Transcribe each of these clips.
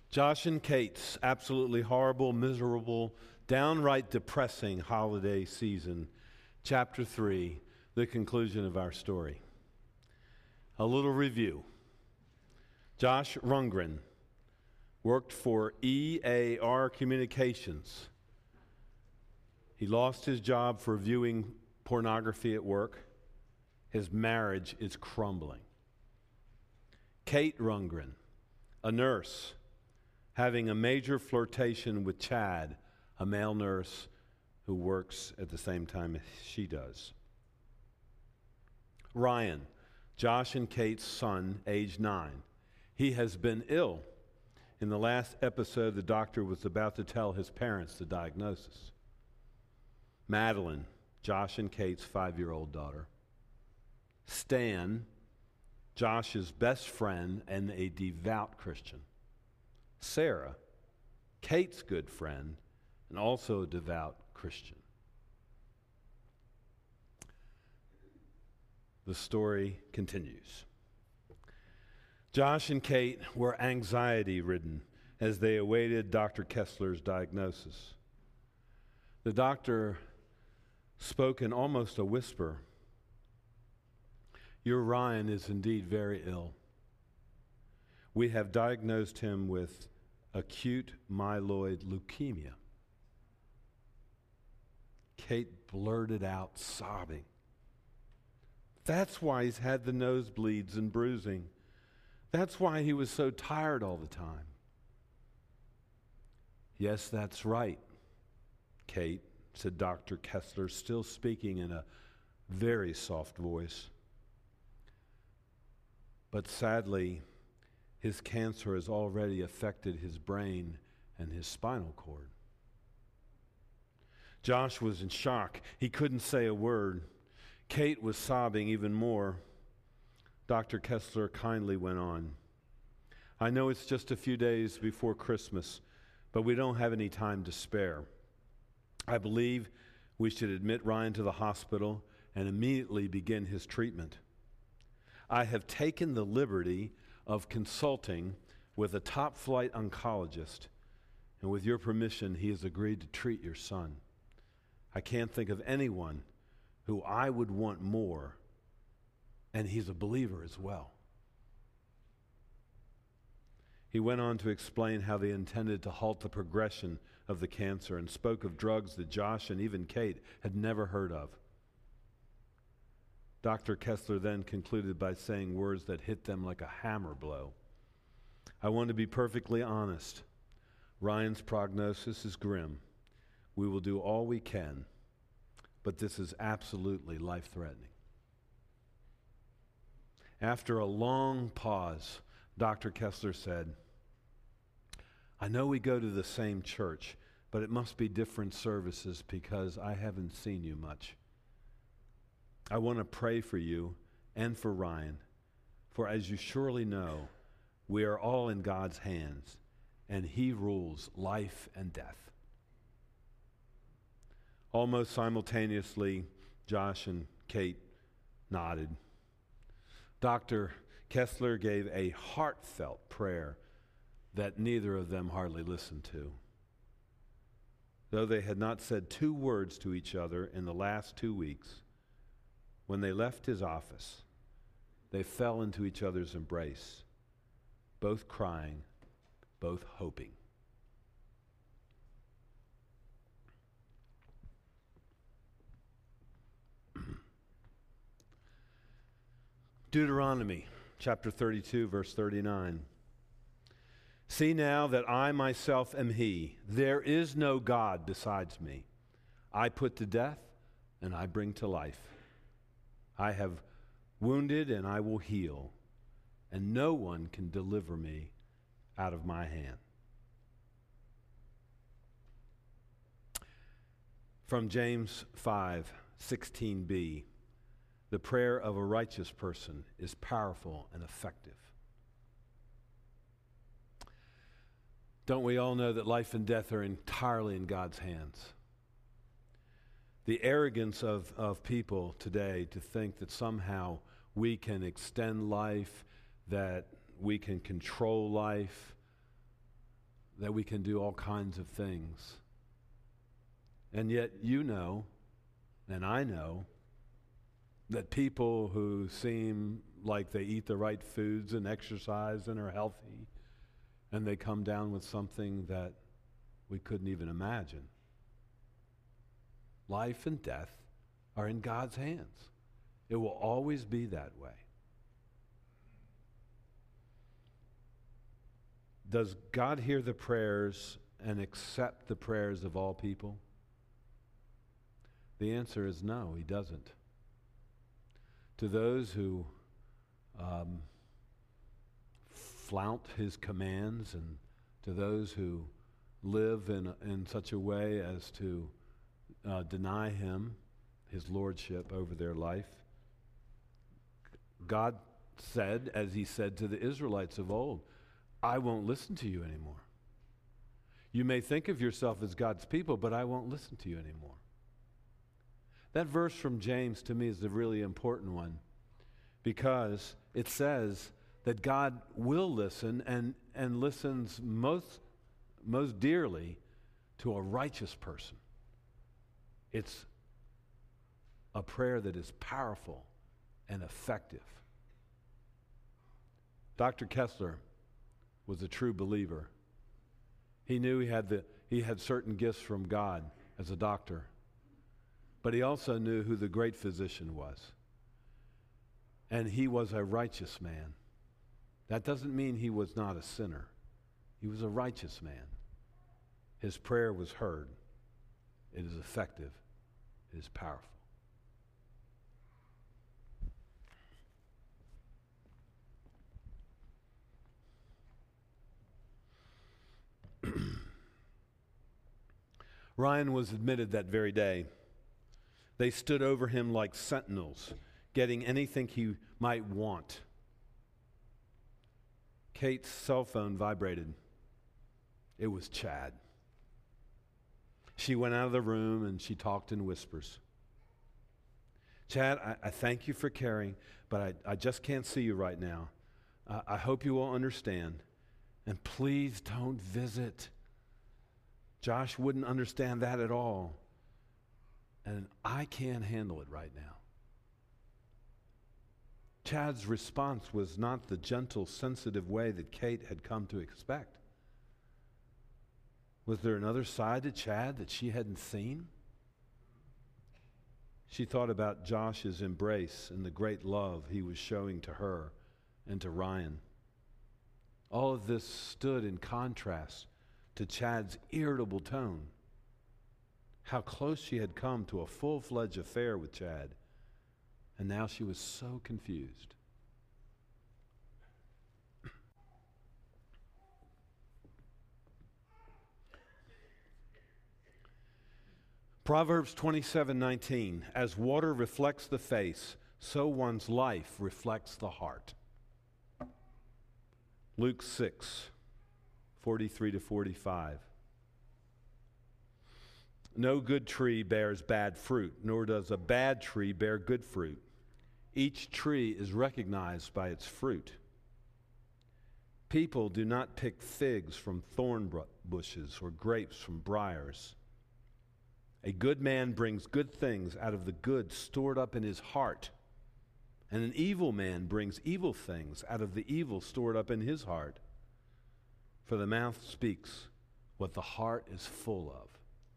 Josh and Kate's absolutely horrible, miserable, downright depressing holiday season. Chapter 3, the conclusion of our story. A little review. Josh Rundgren worked for EAR Communications. He lost his job for viewing pornography at work. His marriage is crumbling. Kate Rundgren, a nurse, having a major flirtation with Chad, a male nurse who works at the same time as she does. Ryan, Josh and Kate's son, age 9. He has been ill. In the last episode, the doctor was about to tell his parents the diagnosis. Madeline, Josh and Kate's 5-year-old daughter. Stan, Josh's best friend and a devout Christian. Sarah, Kate's good friend and also a devout Christian. The story continues. Josh and Kate were anxiety-ridden as they awaited Dr. Kessler's diagnosis. The doctor spoke in almost a whisper. Your Ryan is indeed very ill. We have diagnosed him with acute myeloid leukemia. Kate blurted out, sobbing. That's why he's had the nosebleeds and bruising. That's why he was so tired all the time. Yes, that's right, Kate, said Dr. Kessler, still speaking in a very soft voice. But sadly, his cancer has already affected his brain and his spinal cord. Josh was in shock. He couldn't say a word. Kate was sobbing even more. Dr. Kessler kindly went on. I know it's just a few days before Christmas, but we don't have any time to spare. I believe we should admit Ryan to the hospital and immediately begin his treatment. I have taken the liberty of consulting with a top-flight oncologist, and with your permission, he has agreed to treat your son. I can't think of anyone who I would want more, and he's a believer as well. He went on to explain how they intended to halt the progression of the cancer and spoke of drugs that Josh and even Kate had never heard of. Dr. Kessler then concluded by saying words that hit them like a hammer blow. I want to be perfectly honest. Ryan's prognosis is grim. We will do all we can, but this is absolutely life-threatening. After a long pause, Dr. Kessler said, I know we go to the same church, but it must be different services because I haven't seen you much. I want to pray for you and for Ryan, for as you surely know, we are all in God's hands, and He rules life and death. Almost simultaneously, Josh and Kate nodded. Dr. Kessler gave a heartfelt prayer that neither of them hardly listened to. Though they had not said 2 words to each other in the last 2 weeks, when they left his office, they fell into each other's embrace, both crying, both hoping. Deuteronomy chapter 32, verse 39. See now that I myself am He. There is no God besides me. I put to death and I bring to life. I have wounded and I will heal, and no one can deliver me out of my hand. From James 5:16b, the prayer of a righteous person is powerful and effective. Don't we all know that life and death are entirely in God's hands? The arrogance of people today to think that somehow we can extend life, that we can control life, that we can do all kinds of things. And yet you know, and I know, that people who seem like they eat the right foods and exercise and are healthy, and they come down with something that we couldn't even imagine. Life and death are in God's hands. It will always be that way. Does God hear the prayers and accept the prayers of all people? The answer is no, he doesn't. To those who flout his commands, and to those who live in such a way as to deny him, his lordship over their life, God said, as he said to the Israelites of old, I won't listen to you anymore. You may think of yourself as God's people, but I won't listen to you anymore. That verse from James to me is a really important one, because it says that God will listen and listens most dearly to a righteous person. It's a prayer that is powerful and effective. Dr. Kessler was a true believer. He knew he had certain gifts from God as a doctor, but he also knew who the great physician was. And he was a righteous man. That doesn't mean he was not a sinner. He was a righteous man. His prayer was heard. It is effective. It is powerful. Ryan was admitted that very day. They stood over him like sentinels, getting anything he might want. Kate's cell phone vibrated. It was Chad. She went out of the room and she talked in whispers. Chad, I thank you for caring, but I just can't see you right now. I hope you will understand. And please don't visit. Josh wouldn't understand that at all. And I can't handle it right now. Chad's response was not the gentle, sensitive way that Kate had come to expect. Was there another side to Chad that she hadn't seen? She thought about Josh's embrace and the great love he was showing to her and to Ryan. All of this stood in contrast to Chad's irritable tone. How close she had come to a full-fledged affair with Chad, and now she was so confused. Proverbs 27:19, as water reflects the face, so one's life reflects the heart. Luke 6:43-45. No good tree bears bad fruit, nor does a bad tree bear good fruit. Each tree is recognized by its fruit. People do not pick figs from thorn bushes or grapes from briars. A good man brings good things out of the good stored up in his heart, and an evil man brings evil things out of the evil stored up in his heart. For the mouth speaks what the heart is full of.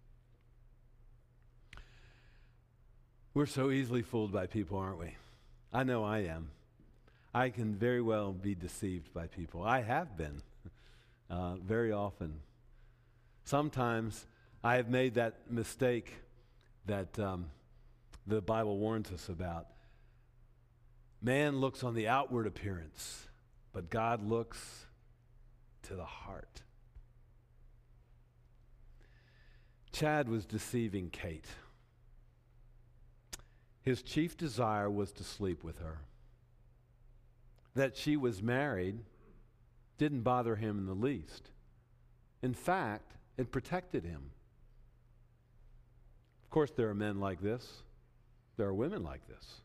We're so easily fooled by people, aren't we? I know I am. I can very well be deceived by people. I have been very often. Sometimes I have made that mistake that the Bible warns us about. Man looks on the outward appearance, but God looks to the heart. Chad was deceiving Kate. His chief desire was to sleep with her. That she was married didn't bother him in the least. In fact, it protected him. Of course, there are men like this. There are women like this.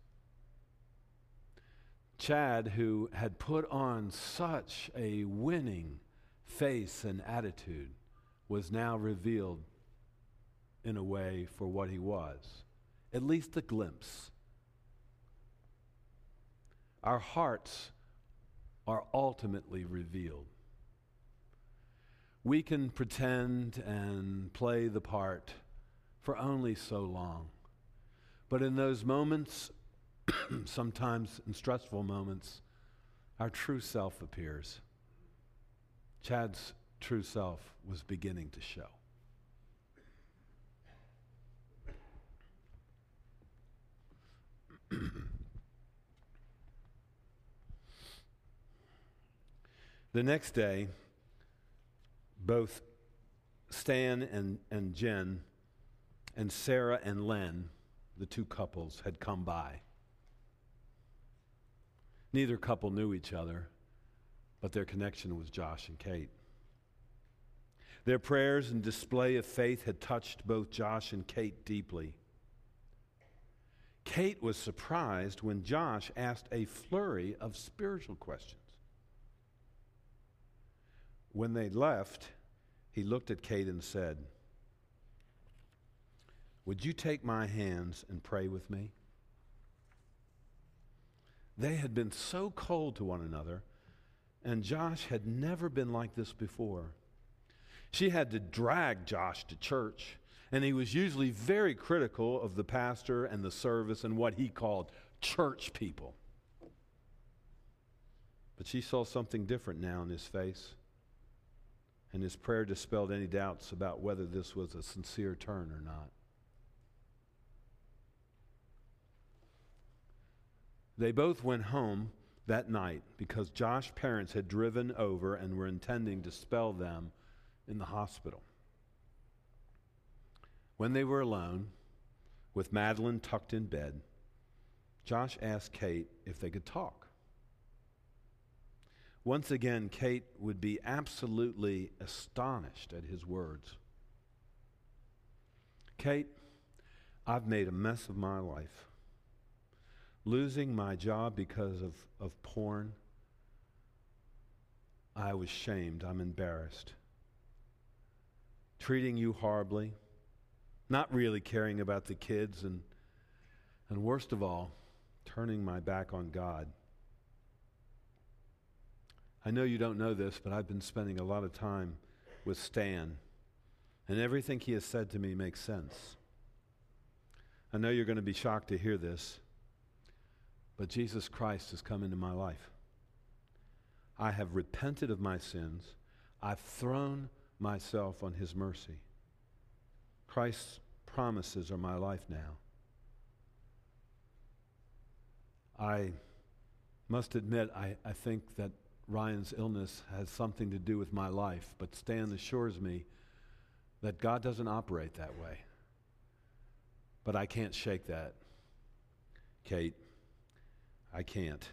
Chad, who had put on such a winning face and attitude was now revealed in a way for what he was, at least a glimpse. Our hearts are ultimately revealed. We can pretend and play the part for only so long. But in those moments, sometimes in stressful moments, our true self appears. Chad's true self was beginning to show. The next day, both Stan and Jen and Sarah and Len, the two couples, had come by. Neither couple knew each other, but their connection was Josh and Kate. Their prayers and display of faith had touched both Josh and Kate deeply. Kate was surprised when Josh asked a flurry of spiritual questions. When they left, he looked at Kate and said, "Would you take my hands and pray with me?" They had been so cold to one another, and Josh had never been like this before. She had to drag Josh to church, and he was usually very critical of the pastor and the service and what he called church people. But she saw something different now in his face, and his prayer dispelled any doubts about whether this was a sincere turn or not. They both went home that night because Josh's parents had driven over and were intending to spell them in the hospital. When they were alone, with Madeline tucked in bed, Josh asked Kate if they could talk. Once again, Kate would be absolutely astonished at his words. "Kate, I've made a mess of my life. Losing my job because of porn. I was shamed. I'm embarrassed. Treating you horribly. Not really caring about the kids. And worst of all, turning my back on God. I know you don't know this, but I've been spending a lot of time with Stan. And everything he has said to me makes sense. I know you're going to be shocked to hear this, but Jesus Christ has come into my life. I have repented of my sins. I've thrown myself on his mercy. Christ's promises are my life now. I must admit, I think that Ryan's illness has something to do with my life, but Stan assures me that God doesn't operate that way. But I can't shake that. Kate, I can't.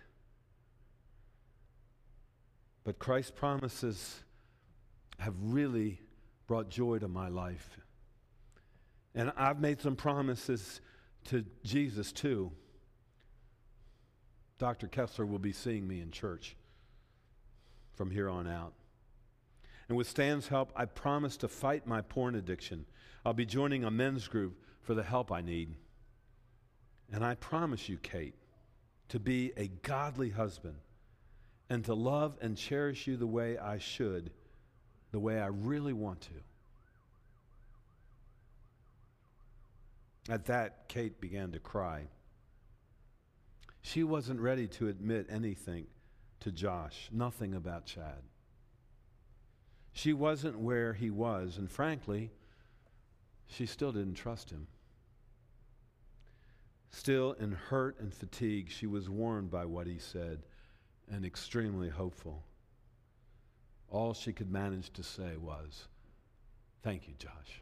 But Christ's promises have really brought joy to my life. And I've made some promises to Jesus too. Dr. Kessler will be seeing me in church from here on out. And with Stan's help, I promise to fight my porn addiction. I'll be joining a men's group for the help I need. And I promise you, Kate, to be a godly husband and to love and cherish you the way I should, the way I really want to. At that, Kate began to cry. She wasn't ready to admit anything to Josh, nothing about Chad. She wasn't where he was, and frankly, she still didn't trust him. Still, in hurt and fatigue, she was warmed by what he said and extremely hopeful. All she could manage to say was, "Thank you, Josh."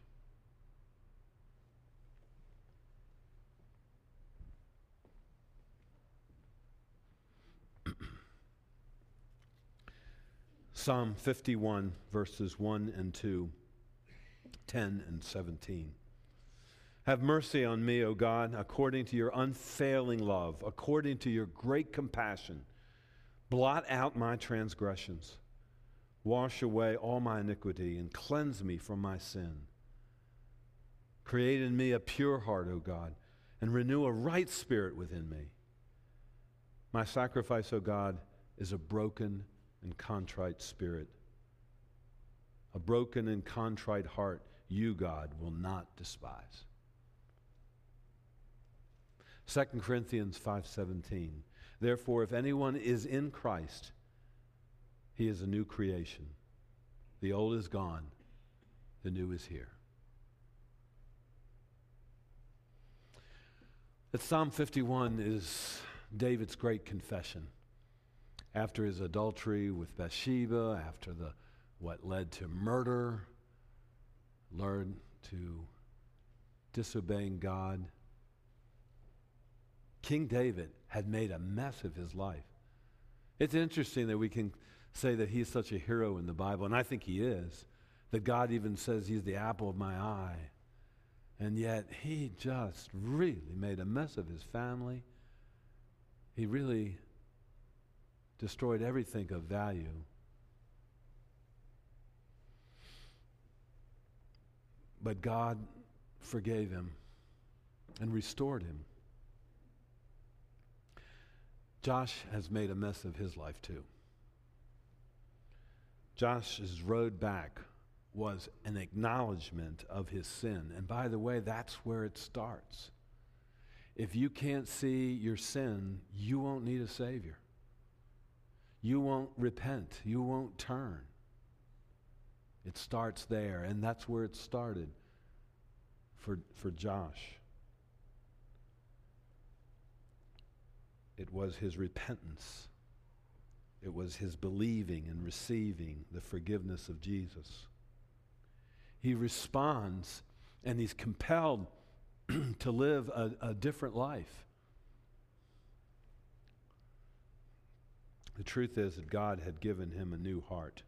Psalm 51, verses 1 and 2, 10 and 17. Have mercy on me, O God, according to your unfailing love, according to your great compassion. Blot out my transgressions. Wash away all my iniquity and cleanse me from my sin. Create in me a pure heart, O God, and renew a right spirit within me. My sacrifice, O God, is a broken and contrite spirit. A broken and contrite heart, you, God, will not despise. 2 Corinthians 5:17. Therefore, if anyone is in Christ, he is a new creation. The old is gone, the new is here. That Psalm 51 is David's great confession. After his adultery with Bathsheba, after what led to murder, led to disobeying God, King David had made a mess of his life. It's interesting that we can say that he's such a hero in the Bible, and I think he is, that God even says he's the apple of my eye. And yet he just really made a mess of his family. He really destroyed everything of value. But God forgave him and restored him. Josh has made a mess of his life too. Josh's road back was an acknowledgement of his sin. And by the way, that's where it starts. If you can't see your sin, you won't need a Savior. You won't repent. You won't turn. It starts there, and that's where it started for Josh. It was his repentance. It was his believing and receiving the forgiveness of Jesus. He responds, and he's compelled to live a different life. The truth is that God had given him a new heart.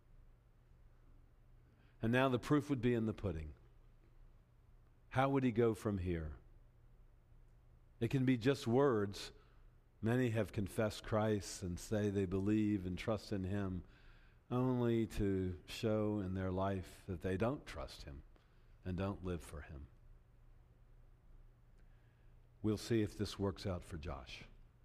And now the proof would be in the pudding. How would he go from here? It can be just words. Many have confessed Christ and say they believe and trust in him, only to show in their life that they don't trust him and don't live for him. We'll see if this works out for Josh.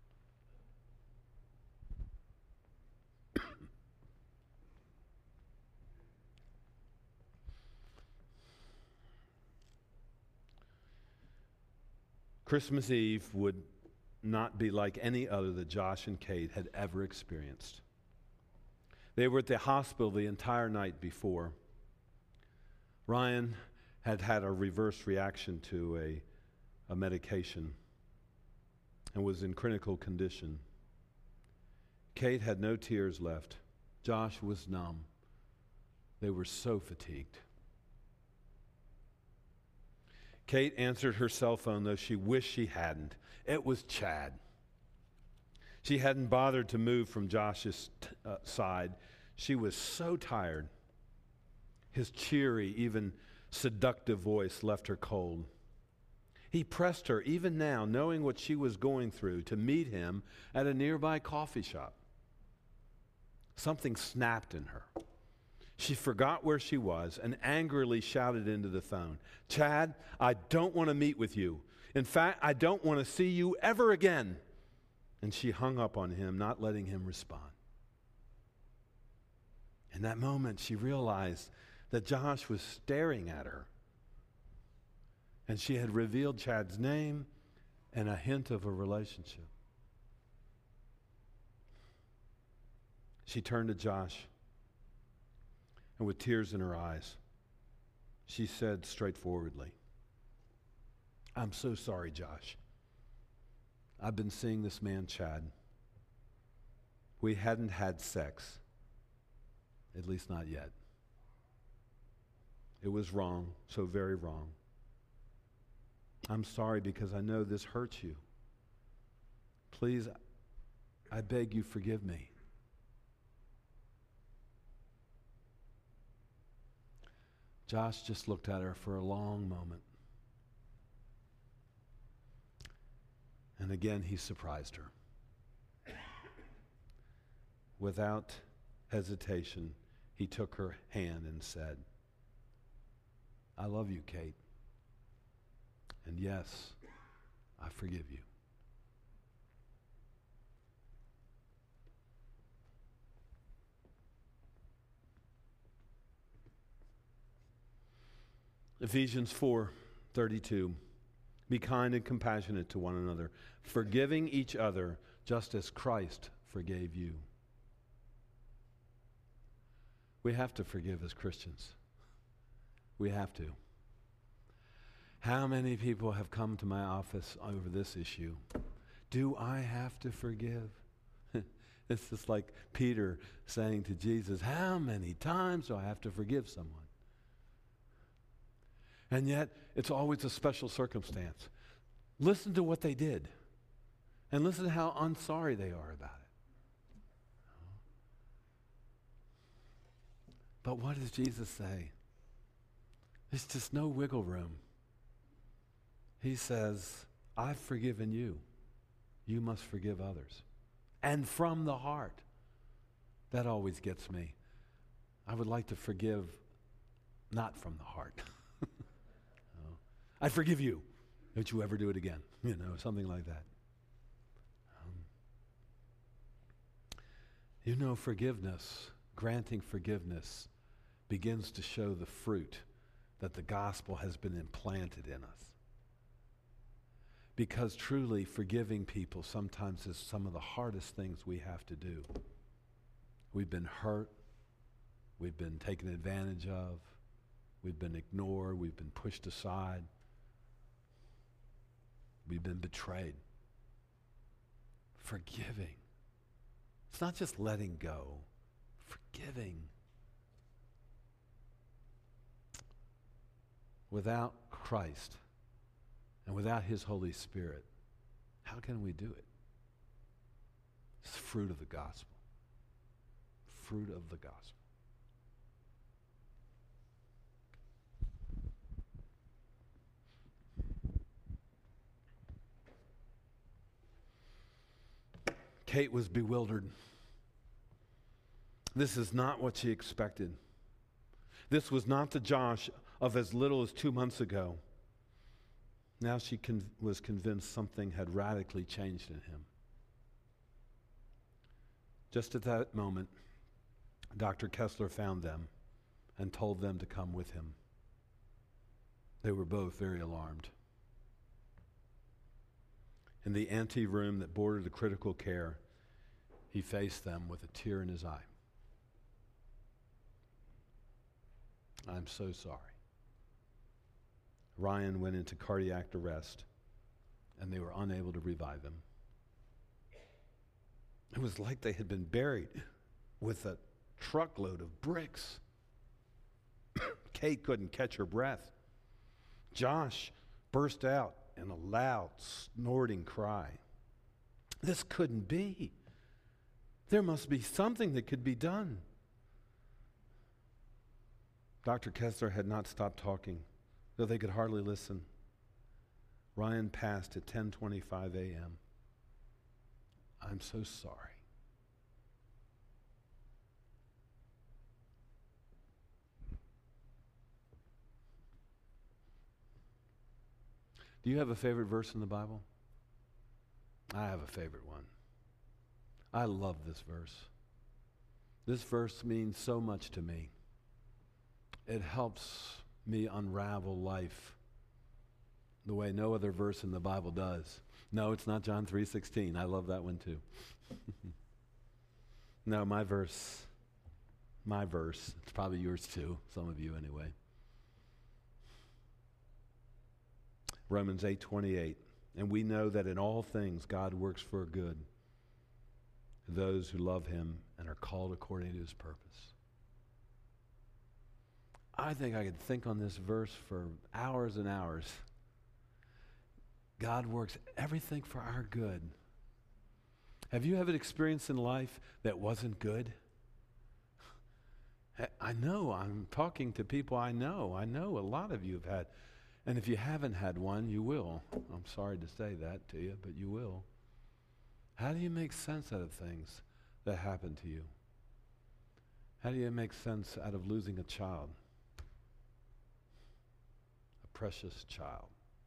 Christmas Eve would not be like any other that Josh and Kate had ever experienced. They were at the hospital the entire night before. Ryan had had a reverse reaction to a medication and was in critical condition. Kate had no tears left. Josh was numb. They were so fatigued. Kate answered her cell phone, though she wished she hadn't. It was Chad. She hadn't bothered to move from Josh's side. She was so tired. His cheery, even seductive voice left her cold. He pressed her, even now, knowing what she was going through, to meet him at a nearby coffee shop. Something snapped in her. She forgot where she was and angrily shouted into the phone, "Chad, I don't want to meet with you. In fact, I don't want to see you ever again." And she hung up on him, not letting him respond. In that moment, she realized that Josh was staring at her. And she had revealed Chad's name and a hint of a relationship. She turned to Josh, and with tears in her eyes, she said straightforwardly, "I'm so sorry, Josh. I've been seeing this man, Chad. We hadn't had sex, at least not yet. It was wrong, so very wrong. I'm sorry because I know this hurts you. Please, I beg you, forgive me." Josh just looked at her for a long moment. And again, he surprised her. Without hesitation, he took her hand and said, I love you, Kate. And yes, I forgive you. Ephesians 4:32. Be kind and compassionate to one another, forgiving each other just as Christ forgave you. We have to forgive as Christians. We have to. How many people have come to my office over this issue? Do I have to forgive? It's just like Peter saying to Jesus, how many times do I have to forgive someone? And yet, it's always a special circumstance. Listen to what they did. And listen to how unsorry they are about it. But what does Jesus say? There's just no wiggle room. He says, I've forgiven you. You must forgive others. And from the heart. That always gets me. I would like to forgive not from the heart. I forgive you. Don't you ever do it again. Something like that. Forgiveness, granting forgiveness, begins to show the fruit that the gospel has been implanted in us. Because truly, forgiving people sometimes is some of the hardest things we have to do. We've been hurt. We've been taken advantage of. We've been ignored. We've been pushed aside. We've been betrayed. Forgiving. It's not just letting go. Forgiving. Without Christ and without His Holy Spirit, how can we do it? It's the fruit of the gospel. Fruit of the gospel. Kate was bewildered. This is not what she expected. This was not the Josh of as little as 2 months ago. Now she was convinced something had radically changed in him. Just at that moment, Dr. Kessler found them and told them to come with him. They were both very alarmed. In the ante-room that bordered the critical care, he faced them with a tear in his eye. I'm so sorry. Ryan went into cardiac arrest, and they were unable to revive him. It was like they had been buried with a truckload of bricks. Kate couldn't catch her breath. Josh burst out in a loud, snorting cry. This couldn't be. There must be something that could be done. Dr. Kessler had not stopped talking, though they could hardly listen. Ryan passed at 10:25 a.m. I'm so sorry. Do you have a favorite verse in the Bible? I have a favorite one. I love this verse. This verse means so much to me. It helps me unravel life the way no other verse in the Bible does. No, it's not John 3:16. I love that one too. No, my verse, it's probably yours too, some of you anyway. Romans 8:28. And we know that in all things God works for good to those who love him and are called according to his purpose. I think I could think on this verse for hours and hours. God works everything for our good. Have you had an experience in life that wasn't good? I know, I'm talking to people I know. I know a lot of you have had. And if you haven't had one, you will. I'm sorry to say that to you, but you will. How do you make sense out of things that happen to you? How do you make sense out of losing a child? A precious child.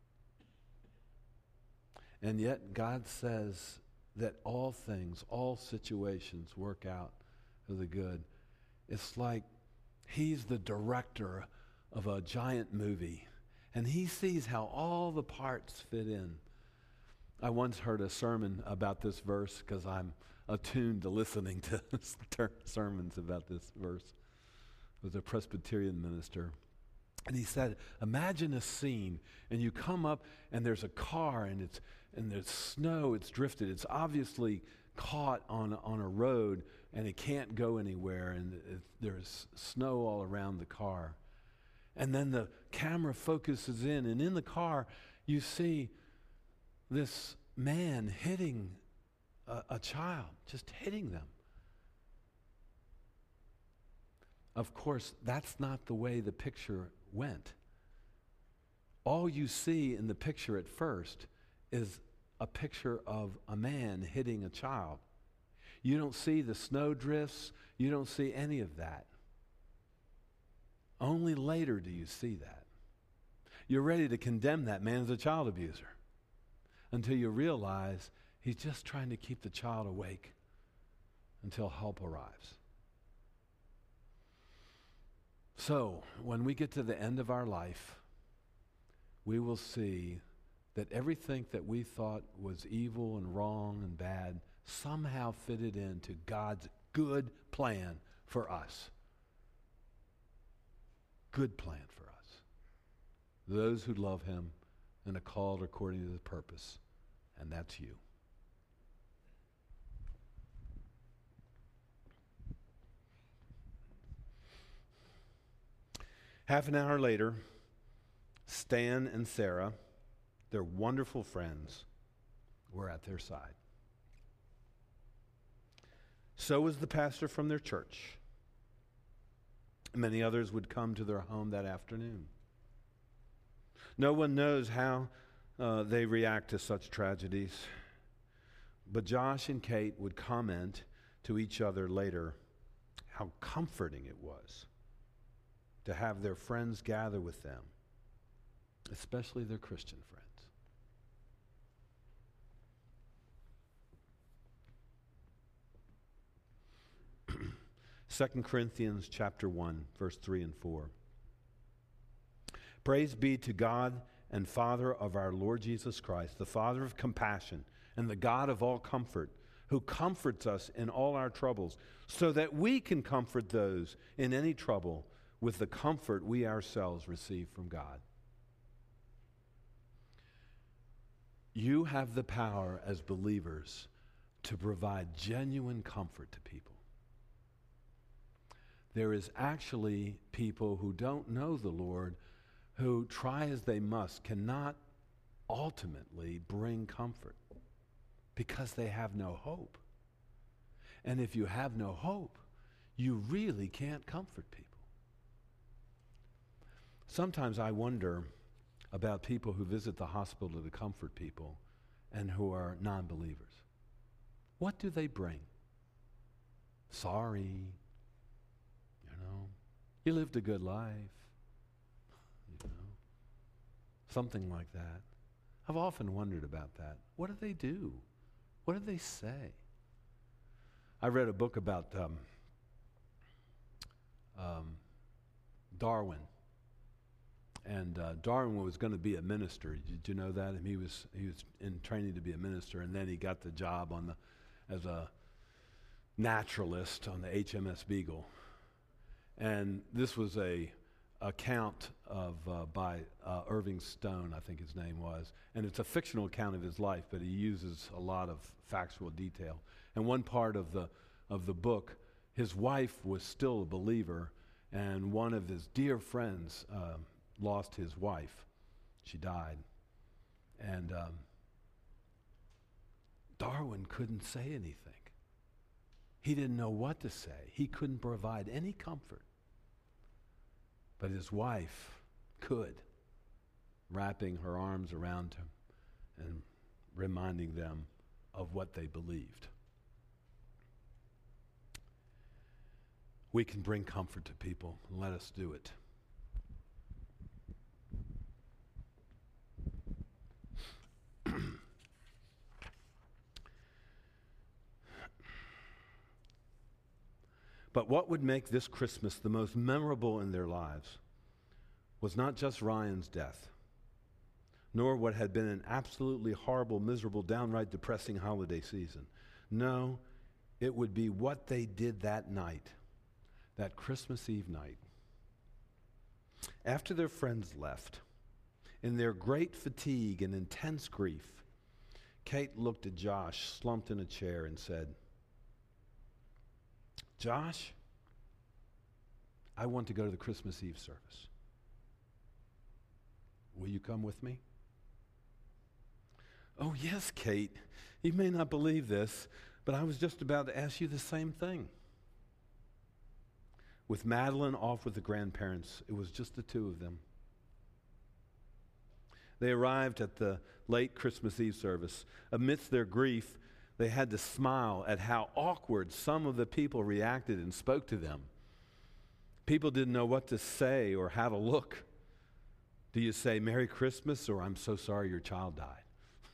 And yet God says that all things, all situations work out for the good. It's like he's the director of a giant movie, and he sees how all the parts fit in. I once heard a sermon about this verse because I'm attuned to listening to sermons about this verse. It was a Presbyterian minister. And he said, imagine a scene, and you come up, and there's a car, and there's snow, it's drifted. It's obviously caught on a road, and it can't go anywhere, and there's snow all around the car. And then the camera focuses in, and in the car, you see this man hitting a child, just hitting them. Of course, that's not the way the picture went. All you see in the picture at first is a picture of a man hitting a child. You don't see the snow drifts. You don't see any of that. Only later do you see that. You're ready to condemn that man as a child abuser until you realize he's just trying to keep the child awake until help arrives. So, when we get to the end of our life, we will see that everything that we thought was evil and wrong and bad somehow fitted into God's good plan for us. Good plan for us. Those who love him and are called according to his purpose. And that's you. Half an hour later, Stan and Sarah, their wonderful friends, were at their side. So was the pastor from their church. Many others would come to their home that afternoon. No one knows how they react to such tragedies, but Josh and Kate would comment to each other later how comforting it was to have their friends gather with them, especially their Christian friends. 2 Corinthians chapter 1, verse 3 and 4. Praise be to God and Father of our Lord Jesus Christ, the Father of compassion and the God of all comfort, who comforts us in all our troubles, so that we can comfort those in any trouble with the comfort we ourselves receive from God. You have the power as believers to provide genuine comfort to people. There is actually people who don't know the Lord who, try as they must, cannot ultimately bring comfort because they have no hope. And if you have no hope, you really can't comfort people. Sometimes I wonder about people who visit the hospital to comfort people and who are non-believers. What do they bring? Sorry, you lived a good life, something like that. I've often wondered about that. What do they do? What do they say? I read a book about Darwin. And Darwin was going to be a minister. Did you know that? And he was in training to be a minister, and then he got the job as a naturalist on the HMS Beagle. And this was a account by Irving Stone, I think his name was, and it's a fictional account of his life, but he uses a lot of factual detail. And one part of the book, his wife was still a believer, and one of his dear friends lost his wife. She died. And Darwin couldn't say anything. He didn't know what to say. He couldn't provide any comfort. But his wife could, wrapping her arms around him and reminding them of what they believed. we can bring comfort to people. Let us do it. But what would make this Christmas the most memorable in their lives was not just Ryan's death, nor what had been an absolutely horrible, miserable, downright depressing holiday season. No, it would be what they did that night, that Christmas Eve night. After their friends left, in their great fatigue and intense grief, Kate looked at Josh, slumped in a chair, and said, "Josh, I want to go to the Christmas Eve service. Will you come with me?" "Oh, yes, Kate. You may not believe this, but I was just about to ask you the same thing." With Madeline off with the grandparents, it was just the two of them. They arrived at the late Christmas Eve service. Amidst their grief, they had to smile at how awkward some of the people reacted and spoke to them. People didn't know what to say or how to look. Do you say Merry Christmas or I'm so sorry your child died?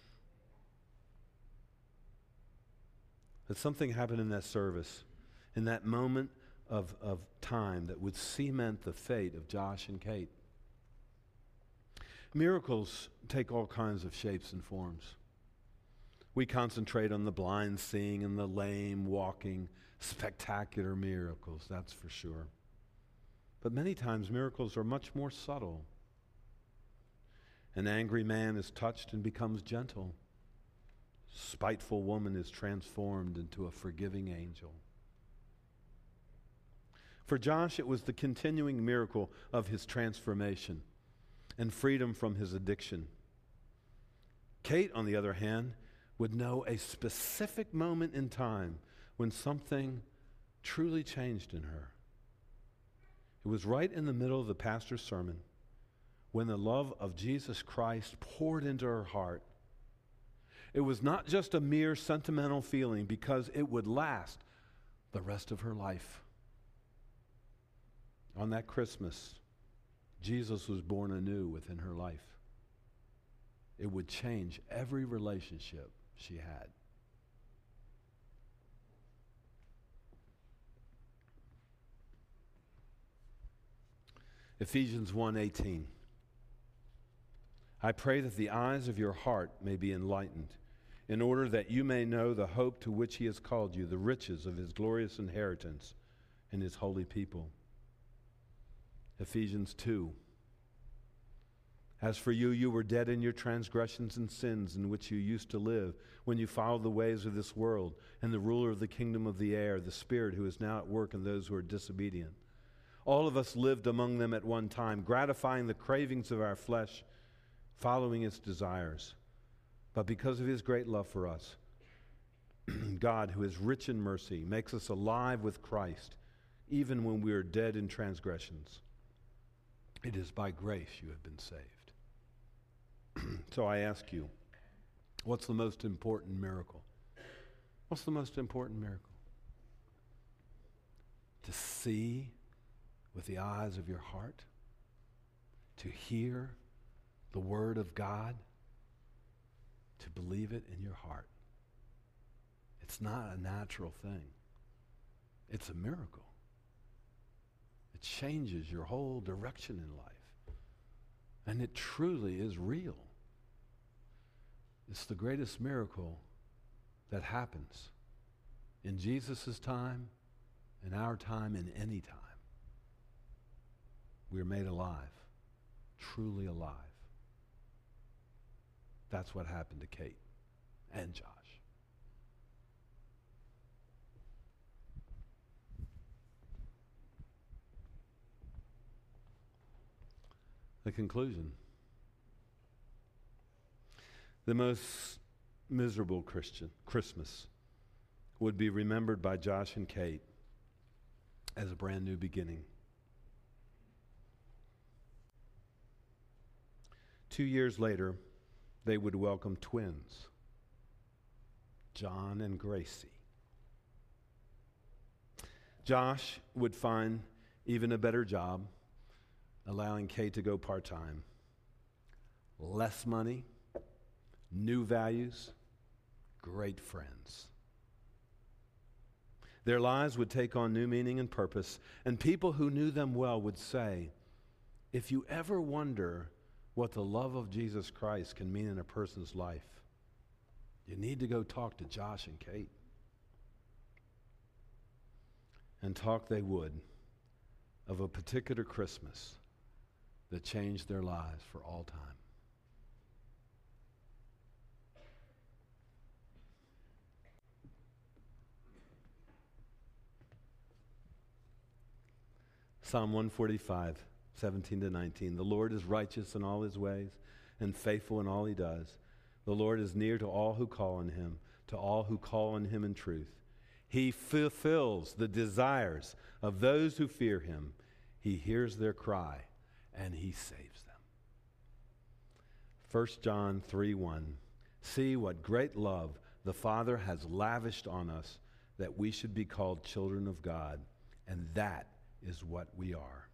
But something happened in that service, in that moment of time that would cement the fate of Josh and Kate. Miracles take all kinds of shapes and forms. We concentrate on the blind seeing and the lame walking, spectacular miracles, that's for sure. But many times miracles are much more subtle. An angry man is touched and becomes gentle. Spiteful woman is transformed into a forgiving angel. For Josh, it was the continuing miracle of his transformation and freedom from his addiction. Kate, on the other hand, would know a specific moment in time when something truly changed in her. It was right in the middle of the pastor's sermon when the love of Jesus Christ poured into her heart. It was not just a mere sentimental feeling because it would last the rest of her life. On that Christmas, Jesus was born anew within her life. It would change every relationship she had. Ephesians 1:18. I pray that the eyes of your heart may be enlightened, in order that you may know the hope to which he has called you, the riches of his glorious inheritance in his holy people. Ephesians 2. As for you, you were dead in your transgressions and sins in which you used to live when you followed the ways of this world and the ruler of the kingdom of the air, the Spirit who is now at work in those who are disobedient. All of us lived among them at one time, gratifying the cravings of our flesh, following its desires. But because of his great love for us, God, who is rich in mercy, makes us alive with Christ, even when we are dead in transgressions. It is by grace you have been saved. So I ask you, what's the most important miracle? What's the most important miracle? To see with the eyes of your heart, to hear the word of God, to believe it in your heart. It's not a natural thing. It's a miracle. It changes your whole direction in life. And it truly is real. It's the greatest miracle that happens in Jesus' time, in our time, in any time. We are made alive, truly alive. That's what happened to Kate and Josh. The conclusion. The most miserable Christmas would be remembered by Josh and Kate as a brand new beginning. 2 years later, they would welcome twins, John and Gracie. Josh would find even a better job, allowing Kate to go part-time. Less money, new values, great friends. Their lives would take on new meaning and purpose, and people who knew them well would say, if you ever wonder what the love of Jesus Christ can mean in a person's life, you need to go talk to Josh and Kate. And talk they would of a particular Christmas that changed their lives for all time. Psalm 145, 17 to 19. The Lord is righteous in all his ways and faithful in all he does. The Lord is near to all who call on him, to all who call on him in truth. He fulfills the desires of those who fear him. He hears their cry, and he saves them. 1 John 3:1. See what great love the Father has lavished on us, that we should be called children of God, and that is what we are.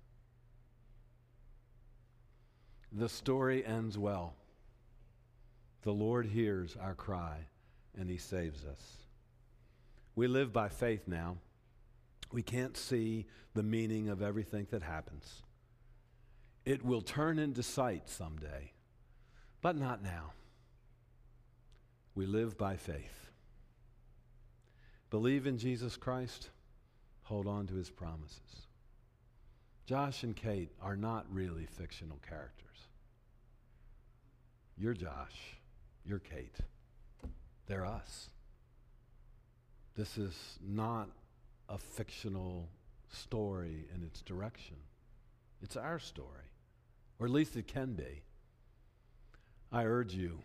The story ends well. The Lord hears our cry, and he saves us. We live by faith now. We can't see the meaning of everything that happens. It will turn into sight someday, but not now. We live by faith. Believe in Jesus Christ. Hold on to his promises. Josh and Kate are not really fictional characters. You're Josh. You're Kate. They're us. This is not a fictional story in its direction. It's our story, or at least it can be. I urge you,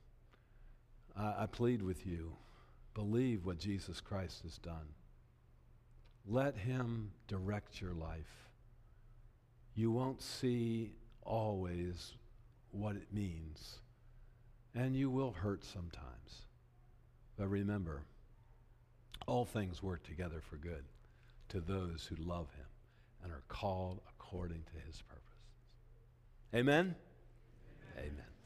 I plead with you, believe what Jesus Christ has done. Let him direct your life. You won't see always what it means, and you will hurt sometimes. But remember, all things work together for good to those who love him and are called according to his purposes. Amen? Amen. Amen.